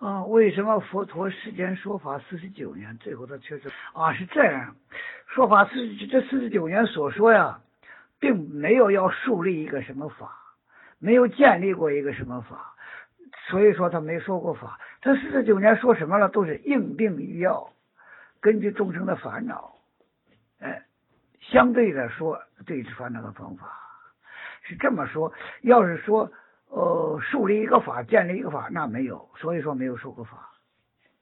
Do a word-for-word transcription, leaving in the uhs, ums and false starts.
啊，为什么佛陀时间说法四十九年，最后他确实啊是这样，说法四这四十九年所说呀，并没有要树立一个什么法，没有建立过一个什么法，所以说他没说过法。他四十九年说什么了，都是应病于要，根据众生的烦恼，哎，相对的说对治烦恼的方法是这么说。要是说呃树立一个法，建立一个法，那没有，所以说没有说过法。